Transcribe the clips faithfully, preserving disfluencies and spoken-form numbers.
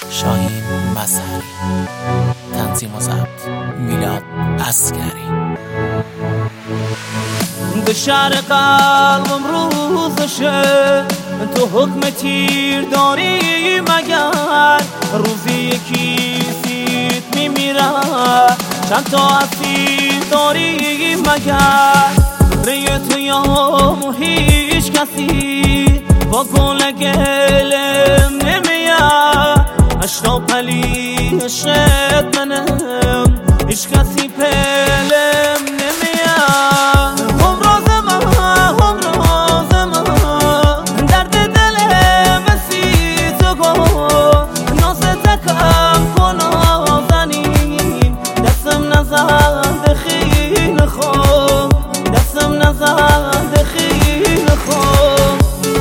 شاهین مظهری، تنظیم و ضبط میلاد عسکری. به شهر قلبم روزشه، تو حکم تیر داری مگر؟ روزی یکی سیت میمیرد، چند تا اسیر داری مگر؟ ری تو یامو هیچ کسی با گل گلم نمیاد، اشتا پلی عشقت منم هیچ کسی پلم نمیاد. هم راز من هم راز من درد دلم بسی تو گو ناز تکم کن آزنین، دستم نزد خیل خوب، دستم نزد خیل خوب.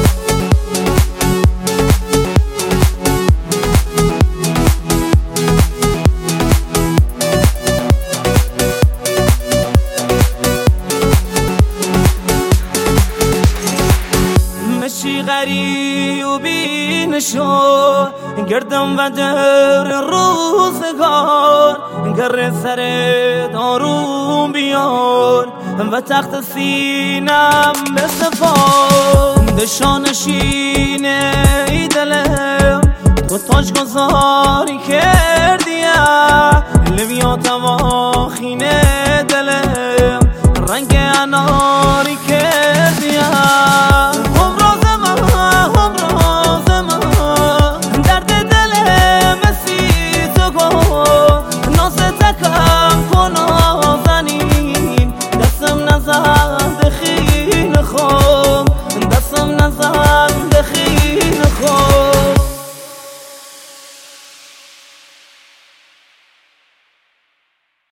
مشی غریب و بینشو گردم و در روزگار، گر سر داروم بیار و تخت سینم بسپار. دشانشین ای دلم تو تاج گذاری کردیم، لبیات و خینه